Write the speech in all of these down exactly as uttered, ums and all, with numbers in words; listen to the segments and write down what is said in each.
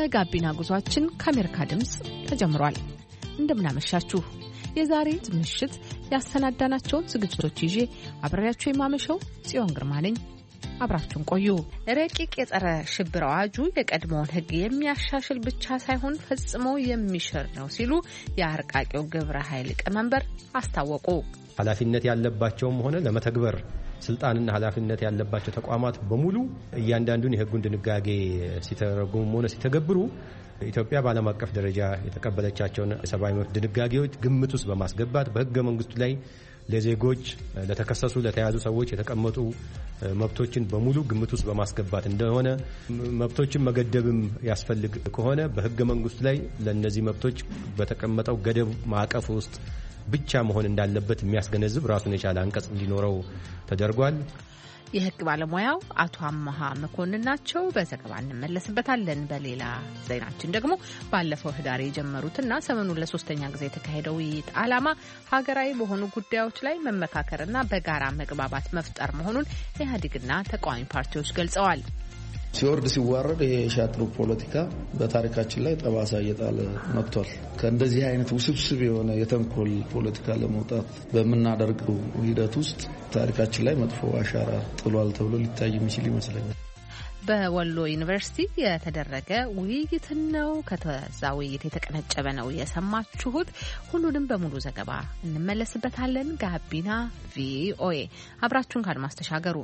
የጋቢና ጉዟችን ከአሜሪካ ድምጽ ተጀምሯል። እንደምናመሻችሁ የዛሬ ምሽት ያሰናዳናቸውን ዝግጅቶች ይዤ አብሬያችሁ የማመሸው ጽዮን ግርማ ነኝ። አብራችሁን ቆዩ። ረቂቅ የጸረ ሽብር አዋጁ የቀድሞውን ሕግ የሚያሻሽል ብቻ ሳይሆን ፈጽሞ የሚሽር ነው ሲሉ የአርቃቂው ግብረ ኃይል ሊቀመንበር አስታወቁ። ኃላፊነት ያለባቸውም ሆነ ለመተግበር ስልጣንና ኃላፊነት ያለባቸው ተቋማት በሙሉ እያንዳንዱን የሕጉን ድንጋጌ ሲተረጉሙ ሆነ ሲተገብሩ ኢትዮጵያ በዓለም አቀፍ ደረጃ የተቀበለቻቸውን የሰብአዊ መብት ድንጋጌዎች ግምት ውስጥ በማስገባት በሕገ መንግስቱ ላይ ለዜጎች ለተከሰሱ ለተያዙ ሰዎች የተቀመጡ መብቶችን በሙሉ ግምት ውስጥ በማስገባት እንደሆነ መብቶችን መገደብም ያስፈልግ ከሆነ በሕገ መንግስቱ ላይ ለነዚህ መብቶች በተቀመጠው ገደብ ማዕቀፍ ውስጥ ብቻ መሆን እንዳለበት የሚያስገነዝብ ራሱን የቻለ አንቀጽ እንዲኖረው ተደርጓል። የህግ ባለሙያው አቶ አመሃ መኮንን ናቸው። በዘገባ እንመለስበታለን። በሌላ ዜናችን ደግሞ ባለፈው ህዳር የጀመሩትና ሰሞኑን ለሶስተኛ ጊዜ የተካሄደው ውይይት ዓላማ ሀገራዊ በሆኑ ጉዳዮች ላይ መመካከርና በጋራ መግባባት መፍጠር መሆኑን ኢህአዴግና ተቃዋሚ ፓርቲዎች ገልጸዋል። ሲወርድ ሲዋረድ የሻጥሩ ፖለቲካ በታሪካችን ላይ ጠባሳ እየጣለ መጥቷል። ከእንደዚህ አይነት ውስብስብ የሆነ የተንኮል ፖለቲካ ለመውጣት በምናደርገው ሂደት ውስጥ ታሪካችን ላይ መጥፎ አሻራ ጥሏል ተብሎ ሊታይ የሚችል ይመስለኛል። በወሎ ዩኒቨርሲቲ የተደረገ ውይይት ነው። ከተዛ ውይይት የተቀነጨበ ነው የሰማችሁት። ሁሉንም በሙሉ ዘገባ እንመለስበታለን። ጋቢና ቪኦኤ አብራችሁን ካድማስ ተሻገሩ።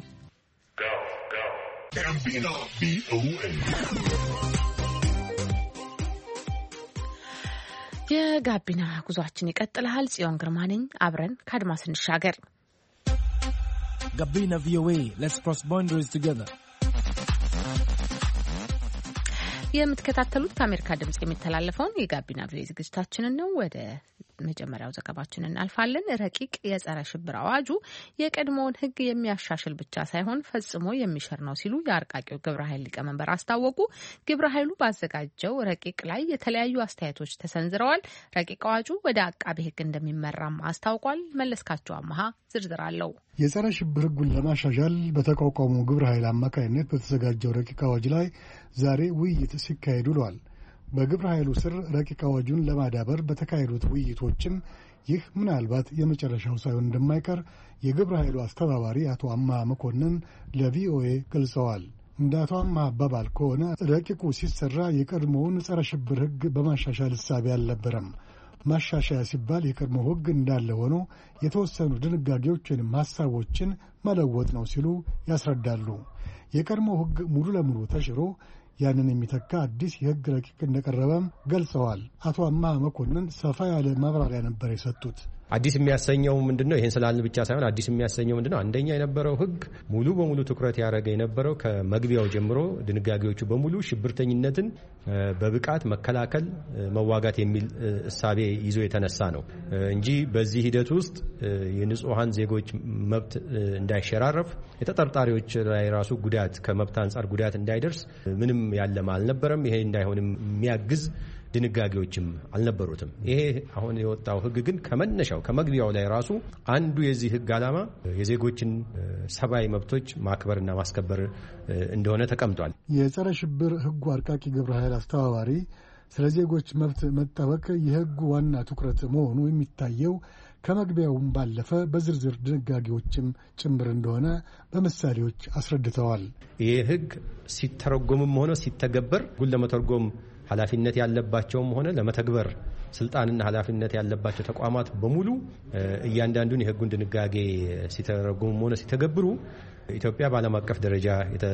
ጋቢና ቪኦኤ የጋቢና ጉዟችን ይቀጥላል። ጽዮን ግርማ ነኝ። አብረን ካድማስ እንሻገር። ጋቢና ቪኦኤ let's cross boundaries together። የምትከታተሉት ከአሜሪካ ድምጽ የሚተላለፈውን የጋቢና ቪኦኤ ዝግጅታችንን ነው። ወደ መጀመሪያው ዘገባችን እናልፋለን። ረቂቅ የጸረ ሽብር አዋጁ የቀድሞውን ሕግ የሚያሻሽል ብቻ ሳይሆን ፈጽሞ የሚሽር ነው ሲሉ የአርቃቂው ግብረ ኃይል ሊቀመንበር አስታወቁ። ግብረ ኃይሉ ባዘጋጀው ረቂቅ ላይ የተለያዩ አስተያየቶች ተሰንዝረዋል። ረቂቅ አዋጁ ወደ አቃቤ ሕግ እንደሚመራም አስታውቋል። መለስካቸው አመሃ ዝርዝር አለው። የጸረ ሽብር ሕጉን ለማሻሻል በተቋቋመው ግብረ ኃይል አማካይነት በተዘጋጀው ረቂቅ አዋጅ ላይ ዛሬ ውይይት ሲካሄድ ውሏል። በግብረ ኃይሉ ስር ረቂቅ አዋጁን ለማዳበር በተካሄዱት ውይይቶችም ይህ ምናልባት የመጨረሻው ሳይሆን እንደማይቀር የግብረ ኃይሉ አስተባባሪ አቶ አመሃ መኮንን ለቪኦኤ ገልጸዋል። እንደ አቶ አመሃ አባባል ከሆነ ረቂቁ ሲሰራ የቀድሞውን ጸረ ሽብር ሕግ በማሻሻል እሳቤ አልነበረም። ማሻሻያ ሲባል የቀድሞ ሕግ እንዳለ ሆኖ የተወሰኑ ድንጋጌዎችንም ሐሳቦችን መለወጥ ነው ሲሉ ያስረዳሉ። የቀድሞ ሕግ ሙሉ ለሙሉ ተሽሮ ያንን የሚተካ አዲስ የሕግ ረቂቅ እንደቀረበም ገልጸዋል። አቶ አመሃ መኮንን ሰፋ ያለ ማብራሪያ ነበር የሰጡት። አዲስ የሚያሰኘው ምንድነው? ይሄን ስላልን ብቻ ሳይሆን አዲስ የሚያሰኘው ምንድነው? አንደኛ የነበረው ሕግ ሙሉ በሙሉ ትኩረት ያደረገ የነበረው ከመግቢያው ጀምሮ ድንጋጌዎቹ በሙሉ ሽብርተኝነትን በብቃት መከላከል፣ መዋጋት የሚል እሳቤ ይዞ የተነሳ ነው እንጂ በዚህ ሂደት ውስጥ የንጹሃን ዜጎች መብት እንዳይሸራረፍ፣ የተጠርጣሪዎች ላይ ራሱ ጉዳት ከመብት አንጻር ጉዳት እንዳይደርስ ምንም ያለማ አልነበረም። ይሄ እንዳይሆንም የሚያግዝ ድንጋጌዎችም አልነበሩትም። ይሄ አሁን የወጣው ሕግ ግን ከመነሻው ከመግቢያው ላይ ራሱ አንዱ የዚህ ሕግ ዓላማ የዜጎችን ሰብአዊ መብቶች ማክበርና ማስከበር እንደሆነ ተቀምጧል። የጸረ ሽብር ሕጉ አርቃቂ ግብረ ኃይል አስተባባሪ ስለ ዜጎች መብት መጠበቅ የሕጉ ዋና ትኩረት መሆኑ የሚታየው ከመግቢያውም ባለፈ በዝርዝር ድንጋጌዎችም ጭምር እንደሆነ በምሳሌዎች አስረድተዋል። ይህ ሕግ ሲተረጎምም ሆነ ሲተገበር ጉል ለመተርጎም ኃላፊነት ያለባቸውም ሆነ ለመተግበር ስልጣንና ኃላፊነት ያለባቸው ተቋማት በሙሉ እያንዳንዱን የሕጉን ድንጋጌ ሲተረጉሙ ሆነ ሲተገብሩ ኢትዮጵያ በዓለም አቀፍ ደረጃ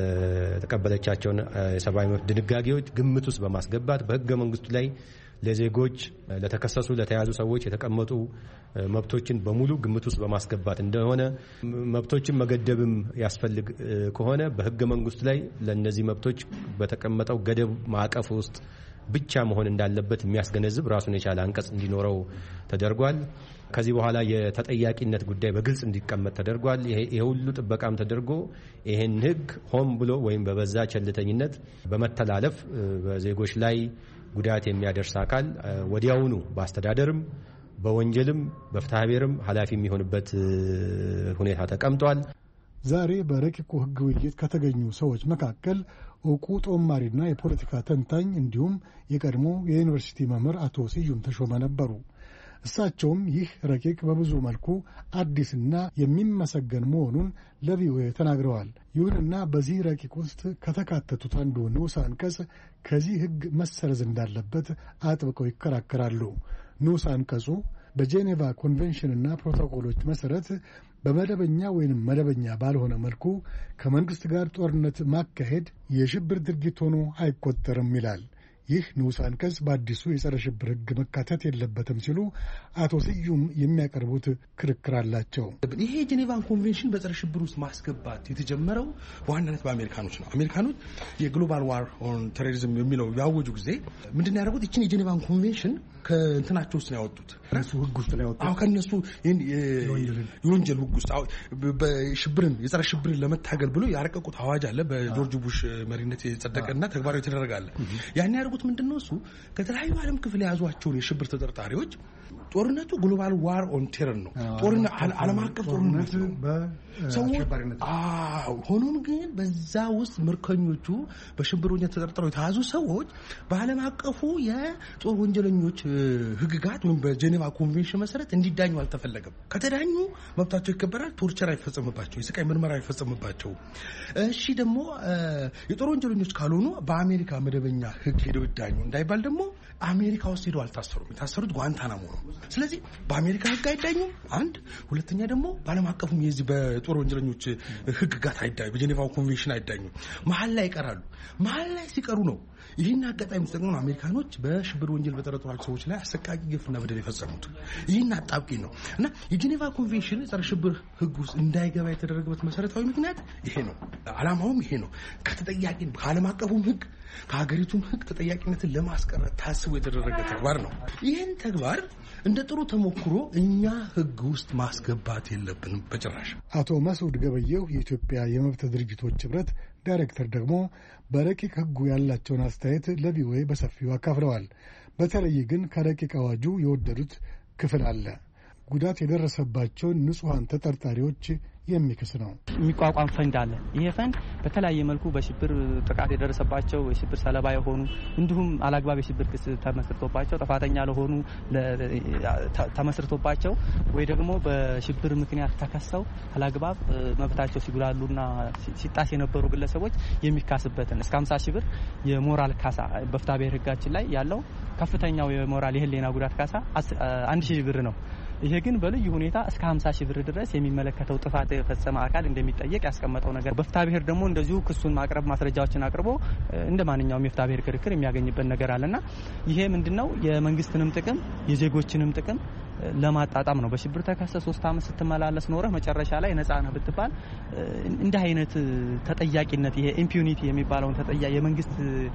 የተቀበለቻቸውን የሰብአዊ መብት ድንጋጌዎች ግምት ውስጥ በማስገባት በሕገ መንግስቱ ላይ ለዜጎች ለተከሰሱ ለተያዙ ሰዎች የተቀመጡ መብቶችን በሙሉ ግምት ውስጥ በማስገባት እንደሆነ መብቶችን መገደብም ያስፈልግ ከሆነ በሕገ መንግስቱ ላይ ለነዚህ መብቶች በተቀመጠው ገደብ ማዕቀፍ ውስጥ ብቻ መሆን እንዳለበት የሚያስገነዝብ ራሱን የቻለ አንቀጽ እንዲኖረው ተደርጓል። ከዚህ በኋላ የተጠያቂነት ጉዳይ በግልጽ እንዲቀመጥ ተደርጓል። ይሄ ሁሉ ጥበቃም ተደርጎ ይሄን ሕግ ሆን ብሎ ወይም በበዛ ቸልተኝነት በመተላለፍ በዜጎች ላይ ጉዳት የሚያደርስ አካል ወዲያውኑ በአስተዳደርም በወንጀልም በፍትሐ ብሔርም ኃላፊ የሚሆንበት ሁኔታ ተቀምጧል። ዛሬ በረቂቁ ሕግ ውይይት ከተገኙ ሰዎች መካከል ዕውቁ ጦማሪና የፖለቲካ ተንታኝ እንዲሁም የቀድሞ የዩኒቨርሲቲ መምህር አቶ ስዩም ተሾመ ነበሩ። እሳቸውም ይህ ረቂቅ በብዙ መልኩ አዲስና የሚመሰገን መሆኑን ለቪኦኤ ተናግረዋል። ይሁንና በዚህ ረቂቅ ውስጥ ከተካተቱት አንዱ ንዑስ አንቀጽ ከዚህ ሕግ መሰረዝ እንዳለበት አጥብቀው ይከራከራሉ። ንዑስ አንቀጹ በጄኔቫ ኮንቬንሽንና ፕሮቶኮሎች መሠረት በመደበኛ ወይንም መደበኛ ባልሆነ መልኩ ከመንግሥት ጋር ጦርነት ማካሄድ የሽብር ድርጊት ሆኖ አይቆጠርም ይላል። ይህ ንዑስ አንቀጽ በአዲሱ የጸረ ሽብር ሕግ መካተት የለበትም ሲሉ አቶ ስዩም የሚያቀርቡት ክርክር አላቸው። ይሄ የጄኔቫን ኮንቬንሽን በጸረ ሽብር ውስጥ ማስገባት የተጀመረው በዋናነት በአሜሪካኖች ነው። አሜሪካኖች የግሎባል ዋር ኦን ቴሮሪዝም የሚለው ያወጁ ጊዜ ምንድን ነው ያደረጉት? ይችን የጄኔቫን ኮንቬንሽን ከእንትናቸው ውስጥ ነው ያወጡት፣ ከነሱ ሕግ ውስጥ ነው ያወጡት። አዎ ከነሱ የወንጀል ሕግ ውስጥ በሽብርን የጸረ ሽብርን ለመታገል ብሎ ያረቀቁት አዋጅ አለ። በጆርጅ ቡሽ መሪነት የጸደቀና ተግባራዊ የተደረገ አለ። ያን ያደረጉት ምንድነው? እሱ ከተለያዩ ዓለም ክፍል የያዟቸውን የሽብር ተጠርጣሪዎች ጦርነቱ ግሎባል ዋር ኦን ቴረር ነው። ጦርነት ዓለም አቀፍ ጦርነት ነው በአሸባሪነት። አዎ ሆኖም ግን በዛ ውስጥ ምርኮኞቹ በሽብር ወንጀል ተጠርጥረው የተያዙ ሰዎች በዓለም አቀፉ የጦር ወንጀለኞች ሕግጋት ወይም በጄኔቫ ኮንቬንሽን መሰረት እንዲዳኙ አልተፈለገም። ከተዳኙ መብታቸው ይከበራል። ቶርቸር አይፈጸምባቸው፣ የስቃይ ምርመራ አይፈጸምባቸው። እሺ ደግሞ የጦር ወንጀለኞች ካልሆኑ በአሜሪካ መደበኛ ሕግ ሄደው ይዳኙ እንዳይባል ደግሞ አሜሪካ ውስጥ ሄደው አልታሰሩም። የታሰሩት ጓንታናሞ ነው። ስለዚህ በአሜሪካ ሕግ አይዳኙም። አንድ ሁለተኛ ደግሞ በዓለም አቀፉም የዚህ በጦር ወንጀለኞች ሕግጋት አይዳኙ፣ በጄኔቫ ኮንቬንሽን አይዳኙም። መሀል ላይ ይቀራሉ። መሀል ላይ ሲቀሩ ነው ይህን አጋጣሚ ተጠቅመው አሜሪካኖች በሽብር ወንጀል በተጠረጠሩ ሰዎች ላይ አሰቃቂ ግፍና በደል የፈጸሙት። ይህን አጣብቂኝ ነው እና የጄኔቫ ኮንቬንሽን ጸረ ሽብር ሕግ ውስጥ እንዳይገባ የተደረገበት መሰረታዊ ምክንያት ይሄ ነው። ዓላማውም ይሄ ነው። ከተጠያቂ ከዓለም አቀፉም ሕግ ከሀገሪቱም ሕግ ተጠያቂነትን ለማስቀረት ታስቦ የተደረገ ተግባር ነው። ይህን ተግባር እንደ ጥሩ ተሞክሮ እኛ ሕግ ውስጥ ማስገባት የለብንም በጭራሽ። አቶ መስዑድ ገበየው የኢትዮጵያ የመብት ድርጅቶች ኅብረት ዳይሬክተር ደግሞ በረቂቅ ሕጉ ያላቸውን አስተያየት ለቪኦኤ በሰፊው አካፍለዋል። በተለይ ግን ከረቂቅ አዋጁ የወደዱት ክፍል አለ። ጉዳት የደረሰባቸውን ንጹሐን ተጠርጣሪዎች የሚክስ ነው። የሚቋቋም ፈንድ አለ። ይሄ ፈንድ በተለያየ መልኩ በሽብር ጥቃት የደረሰባቸው የሽብር ሰለባ የሆኑ እንዲሁም አላግባብ የሽብር ክስ ተመስርቶባቸው ጥፋተኛ ለሆኑ ተመስርቶባቸው ወይ ደግሞ በሽብር ምክንያት ተከሰው አላግባብ መብታቸው ሲጉላሉና ሲጣስ የነበሩ ግለሰቦች የሚካስበትን እስከ ሃምሳ ሺህ ብር የሞራል ካሳ በፍትሐ ብሔር ሕጋችን ላይ ያለው ከፍተኛው የሞራል የህሊና ጉዳት ካሳ አንድ ሺህ ብር ነው። ይሄ ግን በልዩ ሁኔታ እስከ ሃምሳ ሺህ ብር ድረስ የሚመለከተው ጥፋት የፈጸመ አካል እንደሚጠየቅ ያስቀመጠው ነገር። በፍትሐ ብሔር ደግሞ እንደዚሁ ክሱን ማቅረብ ማስረጃዎችን አቅርቦ እንደ ማንኛውም የፍትሐ ብሔር ክርክር የሚያገኝበት ነገር አለና ይሄ ምንድነው የመንግስትንም ጥቅም የዜጎችንም ጥቅም ለማጣጣም ነው። በሽብር ተከሰ ሶስት አመት ስትመላለስ ኖረህ መጨረሻ ላይ ነፃ ነህ ብትባል እንደ አይነት ተጠያቂነት ይሄ ኢምፒዩኒቲ የሚባለውን ተጠያቂ የመንግስት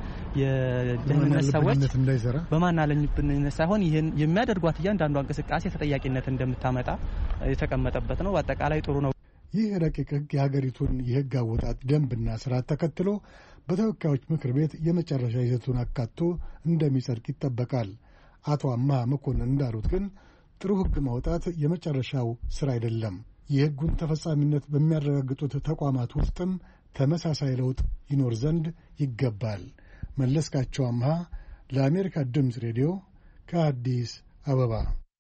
የደህንነት ሰዎች በማናለኝነት ሳይሆን ይሄን የሚያደርጓት እያንዳንዷ እንቅስቃሴ ተጠያቂነት እንደምታመጣ የተቀመጠበት ነው። በአጠቃላይ ጥሩ ነው። ይህ ረቂቅ ሕግ የሀገሪቱን የሕግ አወጣጥ ደንብና ስርዓት ተከትሎ በተወካዮች ምክር ቤት የመጨረሻ ይዘቱን አካቶ እንደሚጸድቅ ይጠበቃል። አቶ አምሃ መኮንን እንዳሉት ግን ጥሩ ሕግ ማውጣት የመጨረሻው ስራ አይደለም። የሕጉን ተፈጻሚነት በሚያረጋግጡት ተቋማት ውስጥም ተመሳሳይ ለውጥ ይኖር ዘንድ ይገባል። መለስካቸው አምሃ ለአሜሪካ ድምፅ ሬዲዮ ከአዲስ አበባ።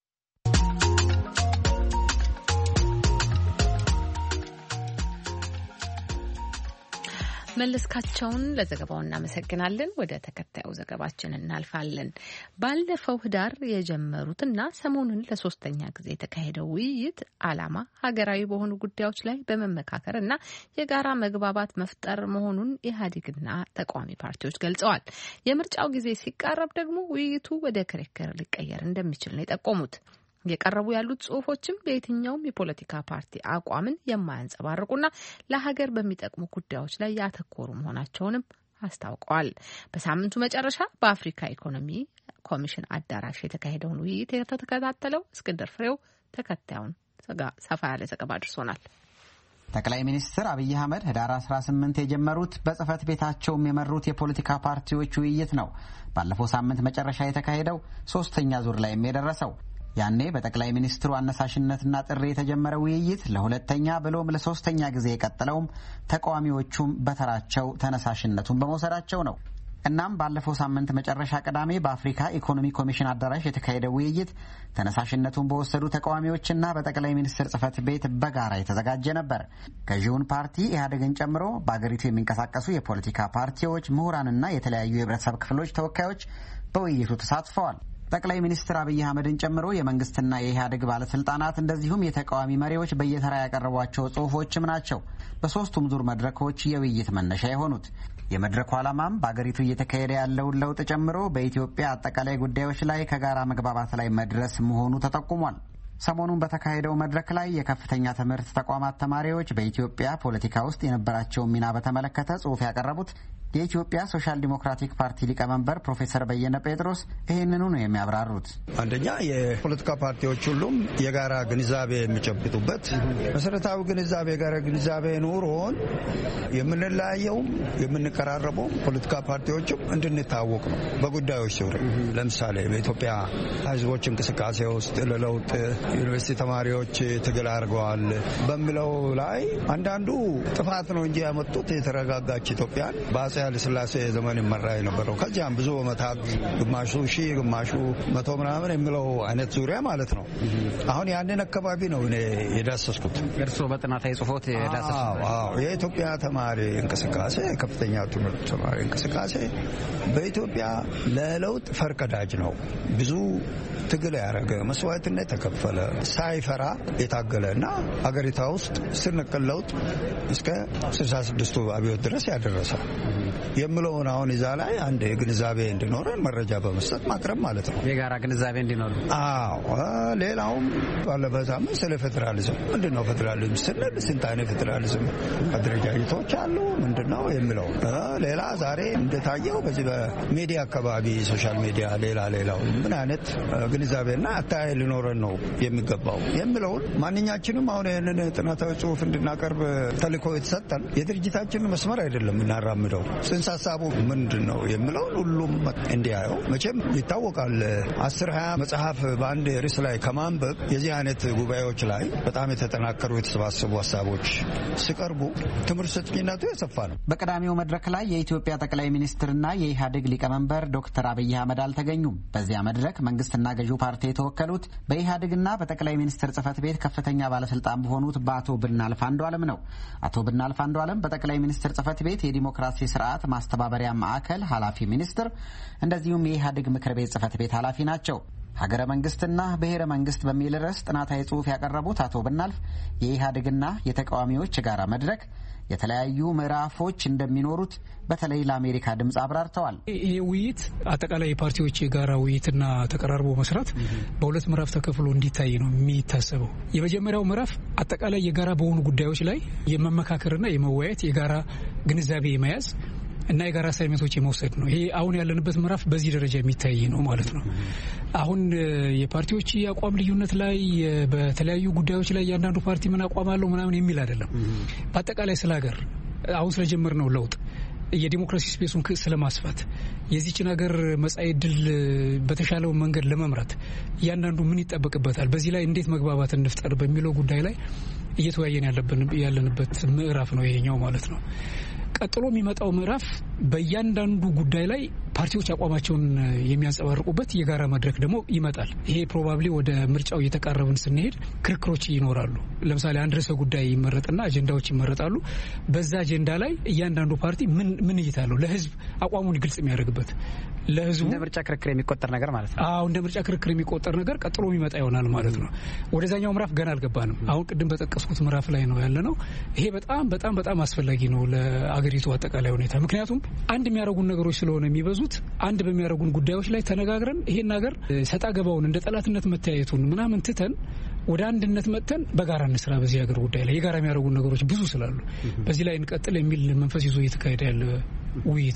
መለስካቸውን ለዘገባው እናመሰግናለን። ወደ ተከታዩ ዘገባችን እናልፋለን። ባለፈው ህዳር የጀመሩትና ሰሞኑን ለሶስተኛ ጊዜ የተካሄደው ውይይት ዓላማ ሀገራዊ በሆኑ ጉዳዮች ላይ በመመካከር እና የጋራ መግባባት መፍጠር መሆኑን ኢህአዴግና ተቃዋሚ ፓርቲዎች ገልጸዋል። የምርጫው ጊዜ ሲቃረብ ደግሞ ውይይቱ ወደ ክርክር ሊቀየር እንደሚችል ነው የጠቆሙት። የቀረቡ ያሉት ጽሁፎችም በየትኛውም የፖለቲካ ፓርቲ አቋምን የማያንጸባርቁና ለሀገር በሚጠቅሙ ጉዳዮች ላይ ያተኮሩ መሆናቸውንም አስታውቀዋል። በሳምንቱ መጨረሻ በአፍሪካ ኢኮኖሚ ኮሚሽን አዳራሽ የተካሄደውን ውይይት የተከታተለው እስክንድር ፍሬው ተከታዩን ሰፋ ያለ ዘገባ አድርሶናል። ጠቅላይ ሚኒስትር አብይ አህመድ ህዳር አስራ ስምንት የጀመሩት በጽህፈት ቤታቸውም የመሩት የፖለቲካ ፓርቲዎች ውይይት ነው ባለፈው ሳምንት መጨረሻ የተካሄደው ሶስተኛ ዙር ላይም የደረሰው። ያኔ በጠቅላይ ሚኒስትሩ አነሳሽነትና ጥሪ የተጀመረ ውይይት ለሁለተኛ ብሎም ለሶስተኛ ጊዜ የቀጠለውም ተቃዋሚዎቹም በተራቸው ተነሳሽነቱን በመውሰዳቸው ነው። እናም ባለፈው ሳምንት መጨረሻ ቅዳሜ በአፍሪካ ኢኮኖሚ ኮሚሽን አዳራሽ የተካሄደ ውይይት ተነሳሽነቱን በወሰዱ ተቃዋሚዎችና በጠቅላይ ሚኒስትር ጽህፈት ቤት በጋራ የተዘጋጀ ነበር። ገዢውን ፓርቲ ኢህአዴግን ጨምሮ በአገሪቱ የሚንቀሳቀሱ የፖለቲካ ፓርቲዎች፣ ምሁራንና የተለያዩ የህብረተሰብ ክፍሎች ተወካዮች በውይይቱ ተሳትፈዋል። ጠቅላይ ሚኒስትር አብይ አህመድን ጨምሮ የመንግስትና የኢህአዴግ ባለስልጣናት እንደዚሁም የተቃዋሚ መሪዎች በየተራ ያቀረቧቸው ጽሁፎችም ናቸው በሶስቱም ዙር መድረኮች የውይይት መነሻ የሆኑት። የመድረኩ ዓላማም በአገሪቱ እየተካሄደ ያለውን ለውጥ ጨምሮ በኢትዮጵያ አጠቃላይ ጉዳዮች ላይ ከጋራ መግባባት ላይ መድረስ መሆኑ ተጠቁሟል። ሰሞኑን በተካሄደው መድረክ ላይ የከፍተኛ ትምህርት ተቋማት ተማሪዎች በኢትዮጵያ ፖለቲካ ውስጥ የነበራቸውን ሚና በተመለከተ ጽሑፍ ያቀረቡት የኢትዮጵያ ሶሻል ዲሞክራቲክ ፓርቲ ሊቀመንበር ፕሮፌሰር በየነ ጴጥሮስ ይህንኑ ነው የሚያብራሩት። አንደኛ የፖለቲካ ፓርቲዎች ሁሉም የጋራ ግንዛቤ የሚጨብጡበት መሰረታዊ ግንዛቤ የጋራ ግንዛቤ ኑሮን የምንለያየውም የምንቀራረበው ፖለቲካ ፓርቲዎችም እንድንታወቅ ነው በጉዳዮች ዙሪያ። ለምሳሌ በኢትዮጵያ ሕዝቦች እንቅስቃሴ ውስጥ ለለውጥ ዩኒቨርሲቲ ተማሪዎች ትግል አድርገዋል በሚለው ላይ አንዳንዱ ጥፋት ነው እንጂ ያመጡት የተረጋጋች ኢትዮጵያን በአጼ ኃይለ ሥላሴ ዘመን ይመራ የነበረው ከዚያም ብዙ ዓመታት ግማሹ ሺህ ግማሹ መቶ ምናምን የሚለው አይነት ዙሪያ ማለት ነው። አሁን ያንን አካባቢ ነው እኔ የዳሰስኩት። እርስዎ በጥናታዊ ጽሑፎት የዳሰሱት? አዎ፣ የኢትዮጵያ ተማሪ እንቅስቃሴ ከፍተኛ ትምህርት ተማሪ እንቅስቃሴ በኢትዮጵያ ለለውጥ ፈርቀዳጅ ነው። ብዙ ትግል ያደረገ መስዋዕትነት ተከፈለ ሳይፈራ የታገለ እና አገሪቷ ውስጥ ስር ነቀል ለውጥ እስከ ስልሳ ስድስቱ አብዮት ድረስ ያደረሰ የምለውን አሁን እዛ ላይ አንድ ግንዛቤ እንዲኖረን መረጃ በመስጠት ማቅረብ ማለት ነው። የጋራ ግንዛቤ እንዲኖር። አዎ። ሌላውም ባለፈው ሳምንት ስለ ፌዴራሊዝም ምንድነው ፌዴራሊዝም ስንል ስንት አይነት ፌዴራሊዝም አደረጃጀቶች አሉ ምንድነው የሚለው ሌላ ዛሬ እንደታየው በዚህ በሚዲያ አካባቢ ሶሻል ሚዲያ ሌላ ሌላው ምን አይነት ግንዛቤና አታያይ ሊኖረን ነው የሚገባው የሚለውን ማንኛችንም አሁን ይህንን ጥናታዊ ጽሑፍ እንድናቀርብ ተልእኮ የተሰጠን የድርጅታችን መስመር አይደለም እናራምደው ጽንሰ ሀሳቡ ምንድን ነው የሚለውን ሁሉም እንዲያየው። መቼም ይታወቃል አስር ሀያ መጽሐፍ በአንድ ርዕስ ላይ ከማንበብ የዚህ አይነት ጉባኤዎች ላይ በጣም የተጠናከሩ የተሰባሰቡ ሀሳቦች ሲቀርቡ ትምህርት ሰጭነቱ የሰፋ ነው። በቀዳሚው መድረክ ላይ የኢትዮጵያ ጠቅላይ ሚኒስትርና የኢህአዴግ ሊቀመንበር ዶክተር አብይ አህመድ አልተገኙም። በዚያ መድረክ መንግስትና ገዢው ፓርቲ የተወከሉት በኢህአዴግና በጠቅላይ ሚኒስትር ጽህፈት ቤት ከፍተኛ ባለስልጣን በሆኑት በአቶ ብናልፍ አንዱዓለም ነው። አቶ ብናልፍ አንዱዓለም በጠቅላይ ሚኒስትር ጽህፈት ቤት የዲሞክራሲ ስርዓት ማስተባበሪያ ማዕከል ኃላፊ ሚኒስትር እንደዚሁም የኢህአዴግ ምክር ቤት ጽህፈት ቤት ኃላፊ ናቸው። ሀገረ መንግስትና ብሔረ መንግስት በሚል ርዕስ ጥናታዊ ጽሑፍ ያቀረቡት አቶ ብናልፍ የኢህአዴግና የተቃዋሚዎች የጋራ መድረክ የተለያዩ ምዕራፎች እንደሚኖሩት በተለይ ለአሜሪካ ድምፅ አብራርተዋል። ይህ ውይይት አጠቃላይ የፓርቲዎች የጋራ ውይይትና ተቀራርቦ መስራት በሁለት ምዕራፍ ተከፍሎ እንዲታይ ነው የሚታሰበው። የመጀመሪያው ምዕራፍ አጠቃላይ የጋራ በሆኑ ጉዳዮች ላይ የመመካከርና የመወያየት የጋራ ግንዛቤ የመያዝ እና የጋራ አሳይመንቶች የመውሰድ ነው። ይሄ አሁን ያለንበት ምዕራፍ በዚህ ደረጃ የሚታይ ነው ማለት ነው። አሁን የፓርቲዎች የአቋም ልዩነት ላይ በተለያዩ ጉዳዮች ላይ እያንዳንዱ ፓርቲ ምን አቋም አለው ምናምን የሚል አይደለም። በአጠቃላይ ስለ ሀገር አሁን ስለጀመርነው ለውጥ የዲሞክራሲ ስፔሱን ስለማስፋት የዚችን ሀገር መጻኢ ዕድል በተሻለው መንገድ ለመምራት እያንዳንዱ ምን ይጠበቅበታል፣ በዚህ ላይ እንዴት መግባባት እንፍጠር በሚለው ጉዳይ ላይ እየተወያየን ያለንበት ምዕራፍ ነው ይሄኛው ማለት ነው። ቀጥሎ የሚመጣው ምዕራፍ በእያንዳንዱ ጉዳይ ላይ ፓርቲዎች አቋማቸውን የሚያንጸባርቁበት የጋራ መድረክ ደግሞ ይመጣል። ይሄ ፕሮባብሊ ወደ ምርጫው እየተቃረብን ስንሄድ ክርክሮች ይኖራሉ። ለምሳሌ አንድ ርዕሰ ጉዳይ ይመረጥና አጀንዳዎች ይመረጣሉ። በዛ አጀንዳ ላይ እያንዳንዱ ፓርቲ ምን ምን እይታለው ለህዝብ አቋሙን ግልጽ የሚያደርግበት ለህዝቡ እንደ ምርጫ ክርክር የሚቆጠር ነገር ማለት ነው። አዎ እንደ ምርጫ ክርክር የሚቆጠር ነገር ቀጥሎ የሚመጣ ይሆናል ማለት ነው። ወደዛኛው ምዕራፍ ገና አልገባንም። አሁን ቅድም በጠቀስኩት ምዕራፍ ላይ ነው ያለነው። ይሄ በጣም በጣም በጣም አስፈላጊ ነው ለአገሪቱ አጠቃላይ ሁኔታ። ምክንያቱም አንድ የሚያደርጉን ነገሮች ስለሆነ የሚበዙት አንድ በሚያደርጉን ጉዳዮች ላይ ተነጋግረን ይሄን ነገር ሰጣ ገባውን እንደ ጠላትነት መተያየቱን ምናምን ትተን ወደ አንድነት መጥተን በጋራ እንስራ። በዚህ ሀገር ጉዳይ ላይ የጋራ የሚያደርጉን ነገሮች ብዙ ስላሉ በዚህ ላይ እንቀጥል የሚል መንፈስ ይዞ እየተካሄደ ያለ ውይይት ነው።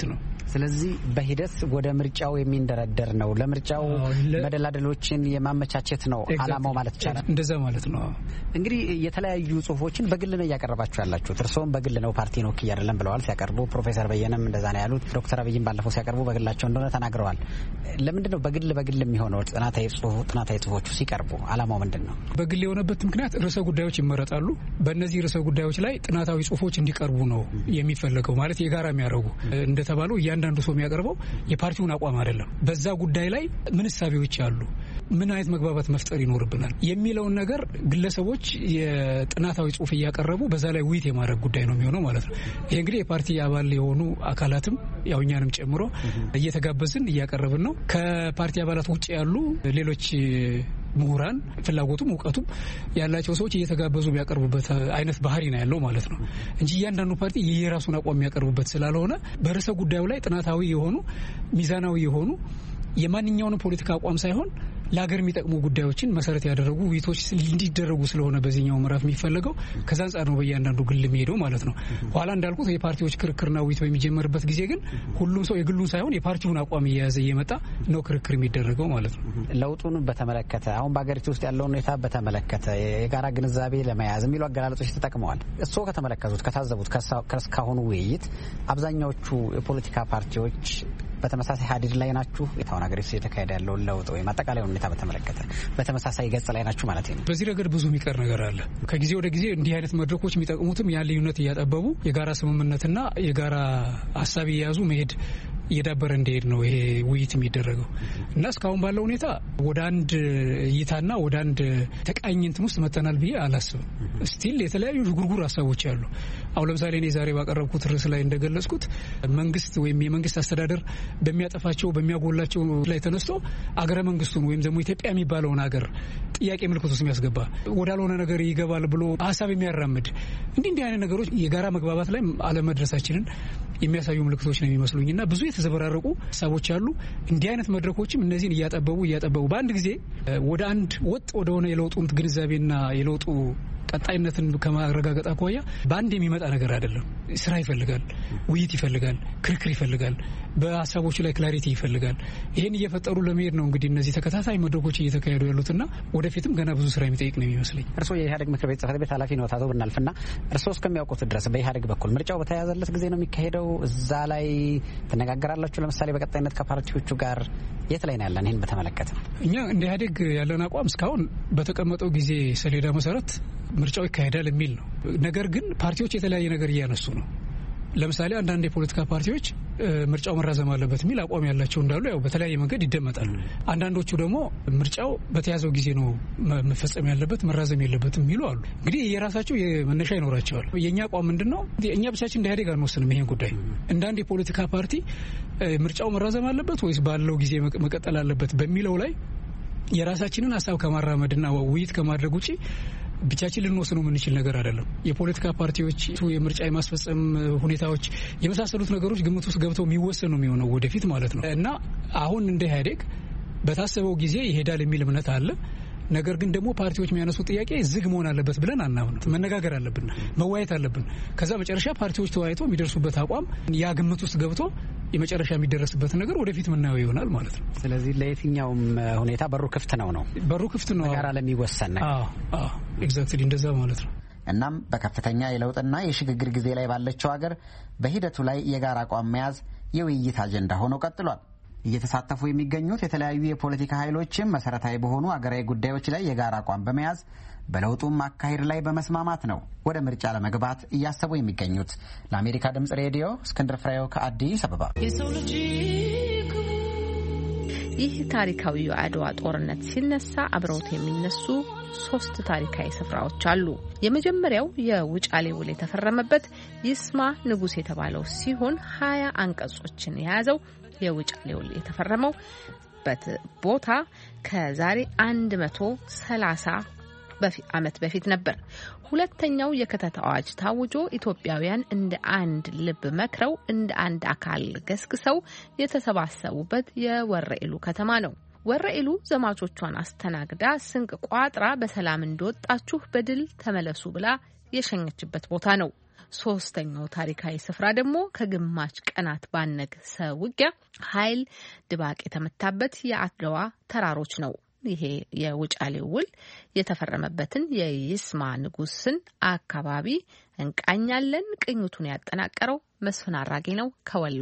ስለዚህ በሂደት ወደ ምርጫው የሚንደረደር ነው። ለምርጫው መደላደሎችን የማመቻቸት ነው አላማው ማለት ይቻላል። እንደዛ ማለት ነው። እንግዲህ የተለያዩ ጽሁፎችን በግል ነው እያቀረባችሁ ያላችሁት። እርስዎም በግል ነው ፓርቲ ነው ክያ አይደለም ብለዋል ሲያቀርቡ። ፕሮፌሰር በየነም እንደዛ ነው ያሉት። ዶክተር አብይም ባለፈው ሲያቀርቡ በግላቸው እንደሆነ ተናግረዋል። ለምንድን ነው በግል በግል የሚሆነው? ጥናታዊ ጽሁፍ ጥናታዊ ጽሁፎቹ ሲቀርቡ አላማው ምንድን ነው? በግል የሆነበት ምክንያት ርዕሰ ጉዳዮች ይመረጣሉ። በእነዚህ ርዕሰ ጉዳዮች ላይ ጥናታዊ ጽሁፎች እንዲቀርቡ ነው የሚፈለገው። ማለት የጋራ የሚያደርጉ እንደተባለው እያንዳንዱ ሰው የሚያቀርበው የፓርቲውን አቋም አይደለም። በዛ ጉዳይ ላይ ምን እሳቤዎች አሉ፣ ምን አይነት መግባባት መፍጠር ይኖርብናል የሚለውን ነገር ግለሰቦች የጥናታዊ ጽሁፍ እያቀረቡ በዛ ላይ ውይይት የማድረግ ጉዳይ ነው የሚሆነው ማለት ነው። ይሄ እንግዲህ የፓርቲ አባል የሆኑ አካላትም ያው እኛንም ጨምሮ እየተጋበዝን እያቀረብን ነው። ከፓርቲ አባላት ውጭ ያሉ ሌሎች ምሁራን ፍላጎቱም እውቀቱም ያላቸው ሰዎች እየተጋበዙ የሚያቀርቡበት አይነት ባህሪ ነው ያለው ማለት ነው እንጂ እያንዳንዱ ፓርቲ የራሱን አቋም የሚያቀርቡበት ስላልሆነ በርዕሰ ጉዳዩ ላይ ጥናታዊ የሆኑ ሚዛናዊ የሆኑ የማንኛውንም ፖለቲካ አቋም ሳይሆን ለሀገር የሚጠቅሙ ጉዳዮችን መሰረት ያደረጉ ውይይቶች እንዲደረጉ ስለሆነ በዚህኛው ምዕራፍ የሚፈለገው ከዛ አንጻር ነው በእያንዳንዱ ግል የሚሄደው ማለት ነው። ኋላ እንዳልኩት የፓርቲዎች ክርክርና ውይይት በሚጀመርበት ጊዜ ግን ሁሉም ሰው የግሉን ሳይሆን የፓርቲውን አቋም እየያዘ እየመጣ ነው ክርክር የሚደረገው ማለት ነው። ለውጡን በተመለከተ አሁን በሀገሪቱ ውስጥ ያለውን ሁኔታ በተመለከተ የጋራ ግንዛቤ ለመያዝ የሚሉ አገላለጾች ተጠቅመዋል። እርስዎ ከተመለከቱት ከታዘቡት ከእስካሁኑ ውይይት አብዛኛዎቹ የፖለቲካ ፓርቲዎች በተመሳሳይ ሀዲድ ላይ ናችሁ? የታውን ሀገሪቱ ውስጥ የተካሄደ ያለውን ለውጥ ወይም አጠቃላይ ሁኔታ በተመለከተ በተመሳሳይ ገጽ ላይ ናችሁ ማለት ነው? በዚህ ረገድ ብዙ የሚቀር ነገር አለ። ከጊዜ ወደ ጊዜ እንዲህ አይነት መድረኮች የሚጠቅሙትም ያን ልዩነት እያጠበቡ የጋራ ስምምነትና የጋራ ሀሳብ እየያዙ መሄድ እየዳበረ እንደሄድ ነው ይሄ ውይይት የሚደረገው እና እስካሁን ባለው ሁኔታ ወደ አንድ እይታና ወደ አንድ ተቃኝ እንትን ውስጥ መተናል ብዬ አላስብም። ስቲል የተለያዩ ጉርጉር ሀሳቦች አሉ። አሁን ለምሳሌ እኔ ዛሬ ባቀረብኩት ርዕስ ላይ እንደገለጽኩት መንግስት ወይም የመንግስት አስተዳደር በሚያጠፋቸው በሚያጎላቸው ላይ ተነስቶ አገረ መንግስቱን ወይም ደግሞ ኢትዮጵያ የሚባለውን ሀገር ጥያቄ ምልክት ውስጥ የሚያስገባ ወዳልሆነ ነገር ይገባል ብሎ ሀሳብ የሚያራምድ እንዲህ እንዲህ አይነት ነገሮች የጋራ መግባባት ላይ አለመድረሳችንን የሚያሳዩ ምልክቶች ነው የሚመስሉኝና ብዙ የተዘበራረቁ ሀሳቦች አሉ። እንዲህ አይነት መድረኮችም እነዚህን እያጠበቡ እያጠበቡ በአንድ ጊዜ ወደ አንድ ወጥ ወደሆነ የለውጡን ግንዛቤና የለውጡ ቀጣይነትን ከማረጋገጥ አኳያ በአንድ የሚመጣ ነገር አይደለም። ስራ ይፈልጋል፣ ውይይት ይፈልጋል፣ ክርክር ይፈልጋል፣ በሀሳቦቹ ላይ ክላሪቲ ይፈልጋል። ይሄን እየፈጠሩ ለመሄድ ነው እንግዲህ እነዚህ ተከታታይ መድረኮች እየተካሄዱ ያሉትና ወደፊትም ገና ብዙ ስራ የሚጠይቅ ነው የሚመስለኝ። እርስዎ የኢህአዴግ ምክር ቤት ጽሕፈት ቤት ኃላፊ ነው አቶ ብናልፍና እርስዎ እስከሚያውቁት ድረስ በኢህአዴግ በኩል ምርጫው በተያያዘለት ጊዜ ነው የሚካሄደው? እዛ ላይ ትነጋገራላችሁ? ለምሳሌ በቀጣይነት ከፓርቲዎቹ ጋር የት ላይ ነው ያለን? ይህን በተመለከተ እኛ እንደ ኢህአዴግ ያለን አቋም እስካሁን በተቀመጠው ጊዜ ሰሌዳ መሰረት ምርጫው ይካሄዳል የሚል ነው። ነገር ግን ፓርቲዎች የተለያየ ነገር እያነሱ ነው። ለምሳሌ አንዳንድ የፖለቲካ ፓርቲዎች ምርጫው መራዘም አለበት የሚል አቋም ያላቸው እንዳሉ ያው በተለያየ መንገድ ይደመጣሉ። አንዳንዶቹ ደግሞ ምርጫው በተያዘው ጊዜ ነው መፈጸም ያለበት መራዘም የለበትም የሚሉ አሉ። እንግዲህ የራሳቸው የመነሻ ይኖራቸዋል። የኛ አቋም ምንድነው? እኛ ብቻችን እንደ ኢህአዴግ አንወስንም። ይሄን ጉዳይ እንደ አንድ የፖለቲካ ፓርቲ ምርጫው መራዘም አለበት ወይስ ባለው ጊዜ መቀጠል አለበት በሚለው ላይ የራሳችንን ሀሳብ ከማራመድና ውይይት ከማድረግ ውጪ ብቻችን ልንወስነው የምንችል ነገር አይደለም። የፖለቲካ ፓርቲዎች የምርጫ የማስፈጸም ሁኔታዎች የመሳሰሉት ነገሮች ግምት ውስጥ ገብተው የሚወሰኑ ነው የሚሆነው ወደፊት ማለት ነው እና አሁን እንደ ኢህአዴግ በታሰበው ጊዜ ይሄዳል የሚል እምነት አለ። ነገር ግን ደግሞ ፓርቲዎች የሚያነሱ ጥያቄ ዝግ መሆን አለበት ብለን አናምንም። መነጋገር አለብን፣ መዋየት አለብን። ከዛ መጨረሻ ፓርቲዎች ተወያይቶ የሚደርሱበት አቋም ያ ግምት ውስጥ ገብቶ የመጨረሻ የሚደረስበት ነገር ወደፊት ምናየው ይሆናል ማለት ነው። ስለዚህ ለየትኛውም ሁኔታ በሩ ክፍት ነው ነው በሩ ክፍት ነው ጋራ ለሚወሰን ነገር። አዎ አዎ ኤግዛክትሊ እንደዛ ማለት ነው። እናም በከፍተኛ የለውጥና የሽግግር ጊዜ ላይ ባለችው ሀገር በሂደቱ ላይ የጋራ አቋም መያዝ የውይይት አጀንዳ ሆኖ ቀጥሏል። እየተሳተፉ የሚገኙት የተለያዩ የፖለቲካ ኃይሎችም መሰረታዊ በሆኑ አገራዊ ጉዳዮች ላይ የጋራ አቋም በመያዝ በለውጡም አካሄድ ላይ በመስማማት ነው ወደ ምርጫ ለመግባት እያሰቡ የሚገኙት። ለአሜሪካ ድምጽ ሬዲዮ እስክንድር ፍሬው ከአዲስ አበባ። ይህ ታሪካዊ የአድዋ ጦርነት ሲነሳ አብረውት የሚነሱ ሶስት ታሪካዊ ስፍራዎች አሉ። የመጀመሪያው የውጫሌ ውል የተፈረመበት ይስማ ንጉስ የተባለው ሲሆን ሀያ አንቀጾችን የያዘው የውጫሌ ውል የተፈረመው በት ቦታ ከዛሬ አንድ መቶ ሰላሳ ዓመት በፊት ነበር። ሁለተኛው የክተት አዋጅ ታውጆ ኢትዮጵያውያን እንደ አንድ ልብ መክረው እንደ አንድ አካል ገስግሰው የተሰባሰቡበት የወረኢሉ ከተማ ነው። ወረኢሉ ዘማቾቿን አስተናግዳ ስንቅ ቋጥራ በሰላም እንደወጣችሁ በድል ተመለሱ ብላ የሸኘችበት ቦታ ነው። ሶስተኛው ታሪካዊ ስፍራ ደግሞ ከግማሽ ቀናት ባነሰ ውጊያ ኃይል ድባቅ የተመታበት የአድዋ ተራሮች ነው። ይሄ የውጫሌ ውል የተፈረመበትን የይስማ ንጉስን አካባቢ እንቃኛለን። ቅኝቱን ያጠናቀረው መስፍን አራጌ ነው ከወሎ።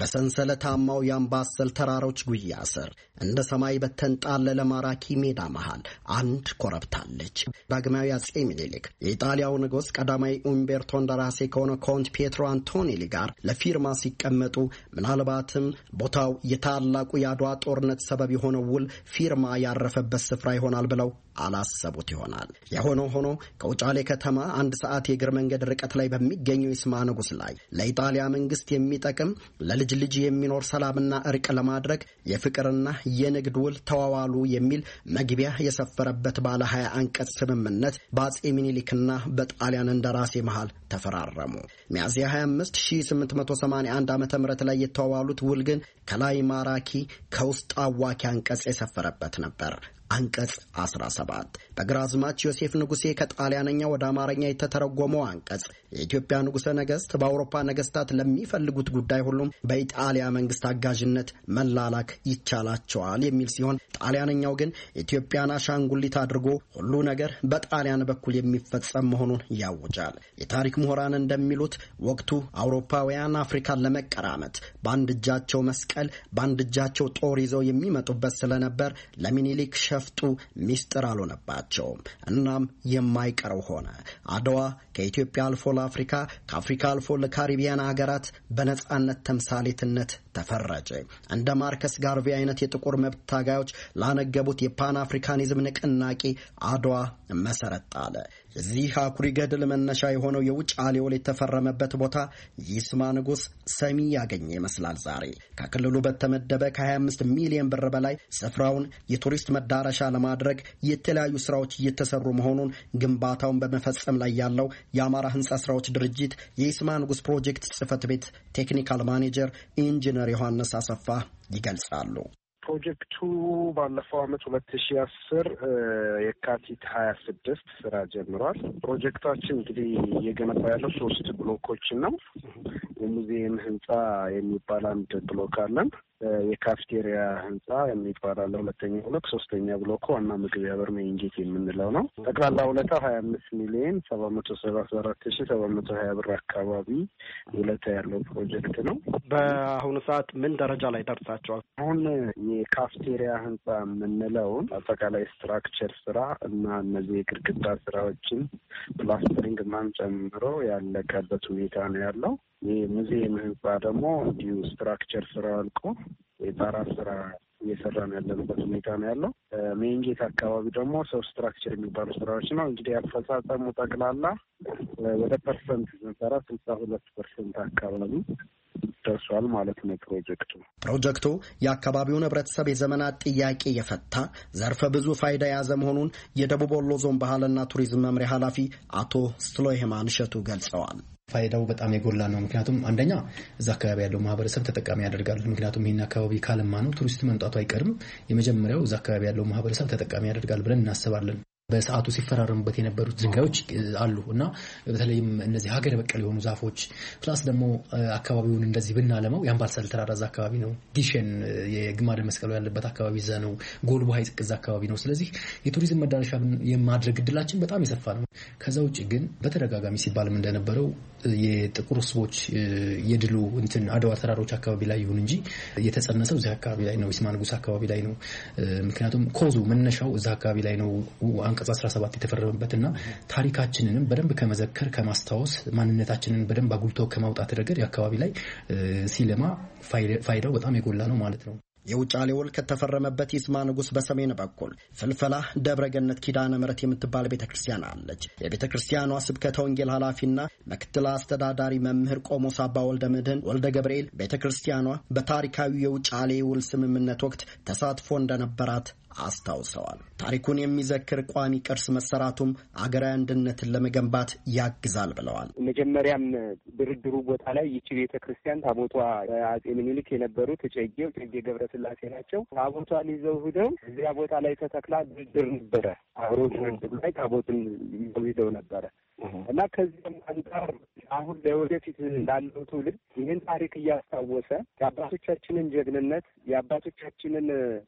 በሰንሰለታማው የአምባሰል ተራሮች ጉያ ስር እንደ ሰማይ በተንጣለለ ማራኪ ሜዳ መሃል አንድ ኮረብታለች። ዳግማዊ አጼ ምኒልክ የኢጣሊያው ንጉስ ቀዳማዊ ኡምቤርቶ እንደራሴ ከሆነ ኮንት ፔትሮ አንቶኒሊ ጋር ለፊርማ ሲቀመጡ ምናልባትም ቦታው የታላቁ የአድዋ ጦርነት ሰበብ የሆነው ውል ፊርማ ያረፈበት ስፍራ ይሆናል ብለው አላሰቡት ይሆናል። የሆነ ሆኖ ከውጫሌ ከተማ አንድ ሰዓት የእግር መንገድ ርቀት ላይ በሚገኘው ይስማ ንጉስ ላይ ለኢጣሊያ መንግስት የሚጠቅም ለልጅ ልጅ የሚኖር ሰላምና እርቅ ለማድረግ የፍቅርና የንግድ ውል ተዋዋሉ የሚል መግቢያ የሰፈረበት ባለ ሀያ አንቀጽ ስምምነት በአጼ ምኒልክና በጣሊያን እንደራሴ መሃል ተፈራረሙ። ሚያዝያ ሀያ አምስት ሺህ ስምንት መቶ ሰማንያ አንድ ዓመተ ምህረት ላይ የተዋዋሉት ውል ግን ከላይ ማራኪ ከውስጥ አዋኪ አንቀጽ የሰፈረበት ነበር። አንቀጽ አስራ ሰባት በግራዝማች ዮሴፍ ንጉሴ ከጣሊያንኛ ወደ አማርኛ የተተረጎመው አንቀጽ የኢትዮጵያ ንጉሠ ነገሥት በአውሮፓ ነገሥታት ለሚፈልጉት ጉዳይ ሁሉም በኢጣሊያ መንግስት አጋዥነት መላላክ ይቻላቸዋል የሚል ሲሆን ጣሊያንኛው ግን ኢትዮጵያን አሻንጉሊት አድርጎ ሁሉ ነገር በጣሊያን በኩል የሚፈጸም መሆኑን ያውጃል። የታሪክ ምሁራን እንደሚሉት ወቅቱ አውሮፓውያን አፍሪካን ለመቀራመት በአንድ እጃቸው መስቀል በአንድ እጃቸው ጦር ይዘው የሚመጡበት ስለነበር ለሚኒሊክ ሸፍጡ ሚስጥር አልሆነባቸውም። እናም የማይቀረው ሆነ። አድዋ ከኢትዮጵያ አልፎ ለአፍሪካ ከአፍሪካ አልፎ ለካሪቢያን ሀገራት በነጻነት ተምሳሌትነት ተፈረጀ። እንደ ማርከስ ጋርቬ አይነት የጥቁር መብት ታጋዮች ላነገቡት የፓን አፍሪካኒዝም ንቅናቄ አድዋ መሰረት ጣለ። የዚህ አኩሪ ገድል መነሻ የሆነው የውጫሌ ውል የተፈረመበት ቦታ ይስማ ንጉስ ሰሚ ያገኘ ይመስላል። ዛሬ ከክልሉ በተመደበ ከሀያ አምስት ሚሊዮን ብር በላይ ስፍራውን የቱሪስት መዳረሻ ለማድረግ የተለያዩ ስራዎች እየተሰሩ መሆኑን ግንባታውን በመፈጸም ላይ ያለው የአማራ ህንጻ ስራዎች ድርጅት የይስማ ንጉስ ፕሮጀክት ጽህፈት ቤት ቴክኒካል ማኔጀር ኢንጂነር ዮሐንስ አሰፋ ይገልጻሉ። ፕሮጀክቱ ባለፈው አመት ሁለት ሺህ አስር የካቲት ሀያ ስድስት ስራ ጀምሯል። ፕሮጀክታችን እንግዲህ እየገነባ ያለው ሶስት ብሎኮችን ነው። የሙዚየም ህንጻ የሚባል አንድ ብሎክ አለን። የካፍቴሪያ ህንጻ የሚባል አለ ሁለተኛ ብሎክ። ሶስተኛ ብሎክ ዋና ምግብ ያበር ሜንጌት የምንለው ነው። ጠቅላላ ውለታ ሀያ አምስት ሚሊዮን ሰባት መቶ ሰላሳ አራት ሺህ ሰባት መቶ ሀያ ብር አካባቢ ውለታ ያለው ፕሮጀክት ነው። በአሁኑ ሰዓት ምን ደረጃ ላይ ደርሳቸዋል? አሁን የካፍቴሪያ ህንጻ የምንለውን አጠቃላይ ስትራክቸር ስራ እና እነዚህ የግድግዳ ስራዎችን ፕላስተሪንግ ማን ጨምሮ ያለቀበት ሁኔታ ነው ያለው። የሙዚየም ህንጻ ደግሞ እንዲሁ ስትራክቸር ስራ አልቆ የጣራ ስራ እየሰራን ያለንበት ሁኔታ ነው ያለው። ሜንጌት አካባቢ ደግሞ ሰው ስትራክቸር የሚባሉ ስራዎች ነው። እንግዲህ አፈጻጸሙ ጠቅላላ ወደ ፐርሰንት ስንሰራ ስልሳ ሁለት ፐርሰንት አካባቢ ደርሷል ማለት ነው። ፕሮጀክቱ ፕሮጀክቱ የአካባቢውን ህብረተሰብ የዘመናት ጥያቄ የፈታ ዘርፈ ብዙ ፋይዳ የያዘ መሆኑን የደቡብ ወሎ ዞን ባህልና ቱሪዝም መምሪያ ኃላፊ አቶ ስትሎይማን እሸቱ ገልጸዋል። ፋይዳው በጣም የጎላ ነው። ምክንያቱም አንደኛ እዛ አካባቢ ያለው ማህበረሰብ ተጠቃሚ ያደርጋል። ምክንያቱም ይህን አካባቢ ካለማ ነው ቱሪስት መምጣቱ አይቀርም። የመጀመሪያው እዛ አካባቢ ያለው ማህበረሰብ ተጠቃሚ ያደርጋል ብለን እናስባለን። በሰዓቱ ሲፈራረሙበት የነበሩት ድንጋዮች አሉ እና በተለይም እነዚህ ሀገር በቀል የሆኑ ዛፎች ፕላስ ደግሞ አካባቢውን እንደዚህ ብናለማው የአምባሰል ተራራ እዛ አካባቢ ነው። ጊሸን የግማደ መስቀሉ ያለበት አካባቢ እዛ ነው። ጎልቦ ሀይቅ እዛ አካባቢ ነው። ስለዚህ የቱሪዝም መዳረሻ የማድረግ እድላችን በጣም የሰፋ ነው። ከዛ ውጭ ግን በተደጋጋሚ ሲባልም እንደነበረው የጥቁር ህዝቦች የድሉ እንትን አድዋ ተራሮች አካባቢ ላይ ይሁን እንጂ የተጸነሰው እዛ አካባቢ ላይ ነው። ይስማ ንጉስ አካባቢ ላይ ነው። ምክንያቱም ኮዙ መነሻው እዛ አካባቢ ላይ ነው። አንቀጽ አስራ ሰባት የተፈረመበትና ታሪካችንንም በደንብ ከመዘከር ከማስታወስ ማንነታችንን በደንብ አጉልቶ ከማውጣት ረገድ የአካባቢ ላይ ሲለማ ፋይዳው በጣም የጎላ ነው ማለት ነው። የውጫሌ ውል ከተፈረመበት ይስማ ንጉስ በሰሜን በኩል ፍልፈላ ደብረገነት ኪዳነ ምሕረት የምትባል ቤተክርስቲያን አለች። የቤተክርስቲያኗ ስብከተ ወንጌል ኃላፊና ምክትል አስተዳዳሪ መምህር ቆሞስ አባ ወልደ ምድህን ወልደ ገብርኤል ቤተክርስቲያኗ በታሪካዊ የውጫሌ ውል ስምምነት ወቅት ተሳትፎ እንደነበራት አስታውሰዋል። ታሪኩን የሚዘክር ቋሚ ቅርስ መሰራቱም አገራዊ አንድነትን ለመገንባት ያግዛል ብለዋል። መጀመሪያም ድርድሩ ቦታ ላይ ይቺ ቤተክርስቲያን ታቦቷ አጼ ምኒልክ የነበሩት እጨጌው እጨጌ ገብረስላሴ ናቸው። ታቦቷን ይዘው ሂደው እዚያ ቦታ ላይ ተተክላ ድርድር ነበረ። አብሮ ድርድር ላይ ታቦትን ይዘው ሂደው ነበረ እና ከዚህም አንጻር አሁን ለወደፊት ላለው ትውልድ ይህን ታሪክ እያስታወሰ የአባቶቻችንን ጀግንነት የአባቶቻችንን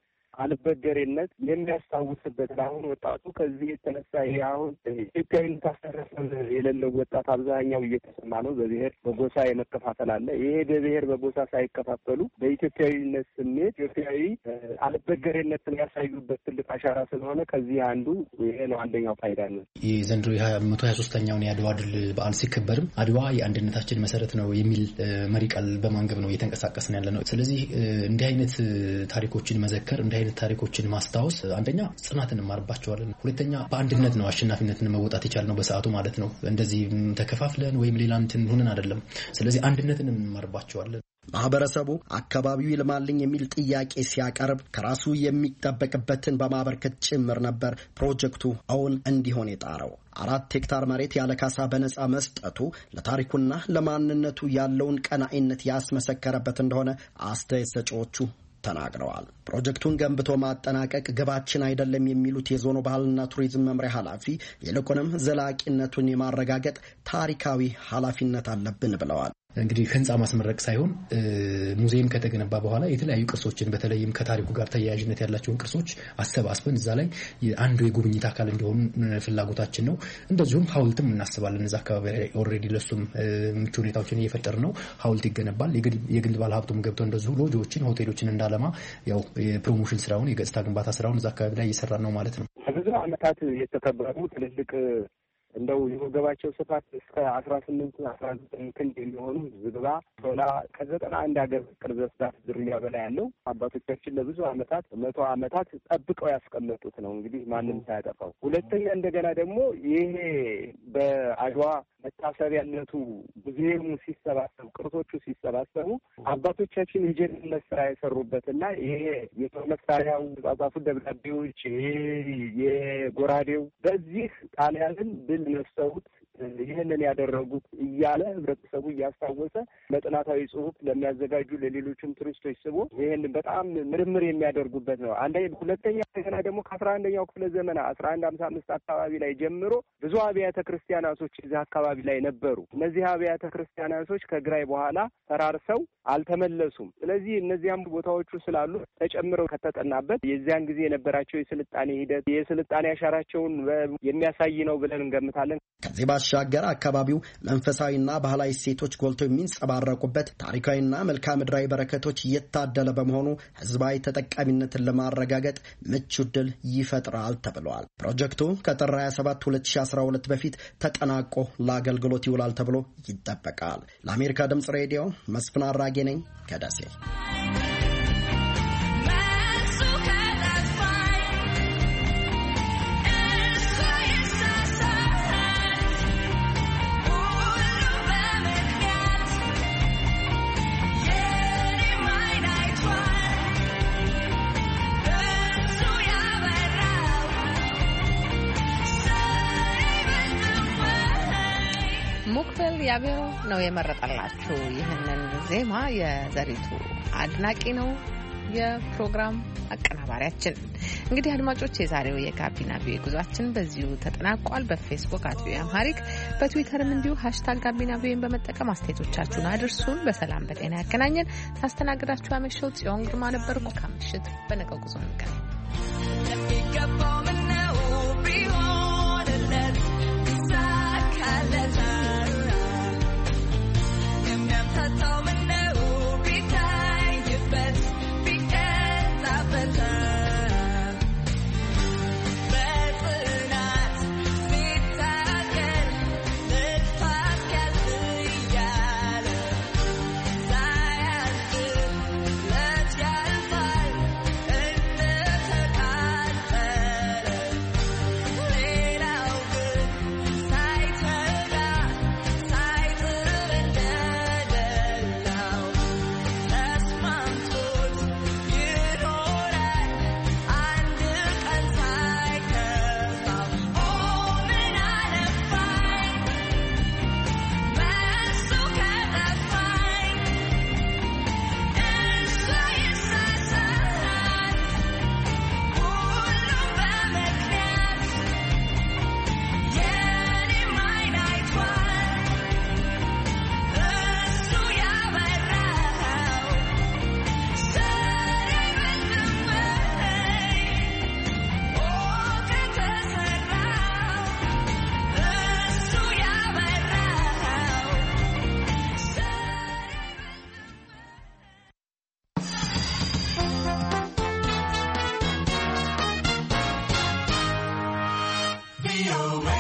አልበገሬነት የሚያስታውስበት አሁን ወጣቱ ከዚህ የተነሳ ይሄ አሁን ኢትዮጵያዊነት አስተሳሰብ የሌለው ወጣት አብዛኛው እየተሰማ ነው። በብሔር በጎሳ የመከፋፈል አለ። ይሄ በብሔር በጎሳ ሳይከፋፈሉ በኢትዮጵያዊነት ስሜት ኢትዮጵያዊ አልበገሬነትን ያሳዩበት ትልቅ አሻራ ስለሆነ ከዚህ አንዱ ይሄ ነው። አንደኛው ፋይዳ ነው። የዘንድሮ መቶ ሀያ ሶስተኛውን የአድዋ ድል በዓል ሲከበርም አድዋ የአንድነታችን መሰረት ነው የሚል መሪ ቃል በማንገብ ነው እየተንቀሳቀስን ያለ ነው። ስለዚህ እንዲህ አይነት ታሪኮችን መዘከር እንዲህ አይነት ታሪኮችን ማስታወስ አንደኛ ጽናትን እንማርባቸዋለን፣ ሁለተኛ በአንድነት ነው አሸናፊነትን መወጣት የቻልነው በሰዓቱ ማለት ነው። እንደዚህ ተከፋፍለን ወይም ሌላ እንትን ሆነን አይደለም። ስለዚህ አንድነትን እንማርባቸዋለን። ማህበረሰቡ አካባቢው ይልማልኝ የሚል ጥያቄ ሲያቀርብ ከራሱ የሚጠበቅበትን በማበርከት ጭምር ነበር ፕሮጀክቱ እውን እንዲሆን የጣረው። አራት ሄክታር መሬት ያለ ካሳ በነጻ መስጠቱ ለታሪኩና ለማንነቱ ያለውን ቀናኢነት ያስመሰከረበት እንደሆነ አስተያየት ሰጪዎቹ ተናግረዋል። ፕሮጀክቱን ገንብቶ ማጠናቀቅ ግባችን አይደለም የሚሉት የዞኑ ባህልና ቱሪዝም መምሪያ ኃላፊ ይልቁንም ዘላቂነቱን የማረጋገጥ ታሪካዊ ኃላፊነት አለብን ብለዋል። እንግዲህ ህንጻ ማስመረቅ ሳይሆን ሙዚየም ከተገነባ በኋላ የተለያዩ ቅርሶችን በተለይም ከታሪኩ ጋር ተያያዥነት ያላቸውን ቅርሶች አሰባስበን እዛ ላይ አንዱ የጉብኝት አካል እንዲሆን ፍላጎታችን ነው። እንደዚሁም ሐውልትም እናስባለን። እዛ አካባቢ ላይ ኦልሬዲ ለሱም ምቹ ሁኔታዎችን እየፈጠር ነው። ሐውልት ይገነባል። የግል ባለሀብቱም ገብቶ እንደዚሁ ሎጆችን፣ ሆቴሎችን እንዳለማ ያው የፕሮሞሽን ስራውን የገጽታ ግንባታ ስራውን እዛ አካባቢ ላይ እየሰራ ነው ማለት ነው። ብዙ ዓመታት የተከበሩ ትልልቅ እንደው የወገባቸው ስፋት እስከ አስራ ስምንት አስራ ዘጠኝ ክንድ የሚሆኑ ዝግባ ዶላ ከዘጠና አንድ ሀገር ቅርዘ ስዳት ዝርያ በላይ ያለው አባቶቻችን ለብዙ ዓመታት መቶ ዓመታት ጠብቀው ያስቀመጡት ነው። እንግዲህ ማንም ሳያጠፋው። ሁለተኛ እንደገና ደግሞ ይሄ በአድዋ መታሰቢያነቱ ሙዚየሙ ሲሰባሰቡ ቅርሶቹ ሲሰባሰቡ አባቶቻችን የጀግንነት ስራ የሰሩበትና ይሄ የጦር መሳሪያው ጻጻፉ ደብዳቤዎች ይሄ የጎራዴው በዚህ ጣሊያንን ድል ነስተውት ይህንን ያደረጉት እያለ ህብረተሰቡ እያስታወሰ ለጥናታዊ ጽሁፍ ለሚያዘጋጁ ለሌሎችም ቱሪስቶች ስቦ ይህን በጣም ምርምር የሚያደርጉበት ነው። አንደኛ ሁለተኛ እንደገና ደግሞ ከአስራ አንደኛው ክፍለ ዘመን አስራ አንድ ሀምሳ አምስት አካባቢ ላይ ጀምሮ ብዙ አብያተ ክርስቲያናቶች እዚህ አካባቢ ላይ ነበሩ። እነዚህ አብያተ ክርስቲያናቶች ከግራይ በኋላ ፈራርሰው አልተመለሱም። ስለዚህ እነዚያም ቦታዎቹ ስላሉ ተጨምረው ከተጠናበት የዚያን ጊዜ የነበራቸው የስልጣኔ ሂደት የስልጣኔ አሻራቸውን የሚያሳይ ነው ብለን እንገምታለን። ከዚህ ባሻገር አካባቢው መንፈሳዊና ባህላዊ እሴቶች ጎልተው የሚንጸባረቁበት ታሪካዊና መልክዓ ምድራዊ በረከቶች እየታደለ በመሆኑ ህዝባዊ ተጠቃሚነትን ለማረጋገጥ ምቹ ዕድል ይፈጥራል ተብሏል። ፕሮጀክቱ ከጥር ሃያ ሰባት ሁለት ሺህ አስራ ሁለት በፊት ተጠናቆ ለአገልግሎት ይውላል ተብሎ ይጠበቃል። ለአሜሪካ ድምጽ ሬዲዮ መስፍን አራጌ ነኝ ከደሴ። ሙክብል ያቤው ነው የመረጠላችሁ ይህንን ዜማ። የዘሪቱ አድናቂ ነው የፕሮግራም አቀናባሪያችን። እንግዲህ አድማጮች የዛሬው የጋቢና ቪኦኤ ጉዟችን በዚሁ ተጠናቋል። በፌስቡክ አት ቪኦኤ አምሃሪክ በትዊተርም እንዲሁ ሃሽታግ ጋቢና ቪኦኤን በመጠቀም አስተያየቶቻችሁን አድርሱን። በሰላም በጤና ያገናኘን። ሳስተናግዳችሁ ያመሸው ጽዮን ግርማ ነበርኩ። ከምሽት በነገው ጉዞ እንገናኝ።